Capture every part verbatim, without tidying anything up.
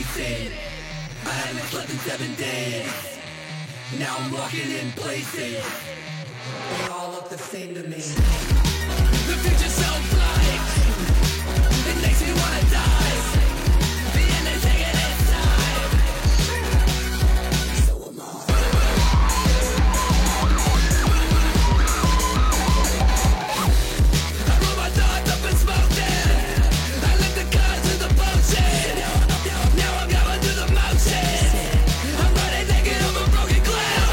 chasing. I haven't slept in seven days. Now I'm walking in places. They all look the same to me. The future's so bright. It makes me wanna die. The end is taking its time. So am I. I blew my thoughts up and smoked it. I lit the cards to the potion. Now I'm going through the motions. I'm running naked over broken glass.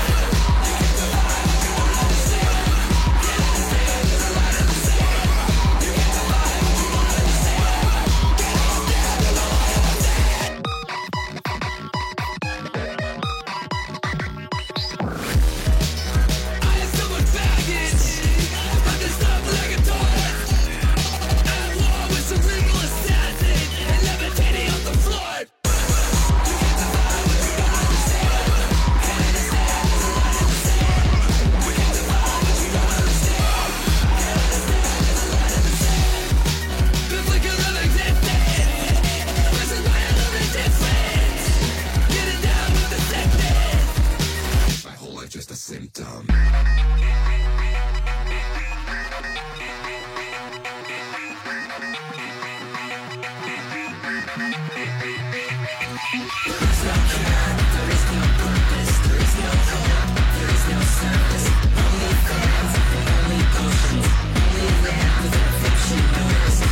Just a symptom. Only fans, only potions, only land within a fiction universe.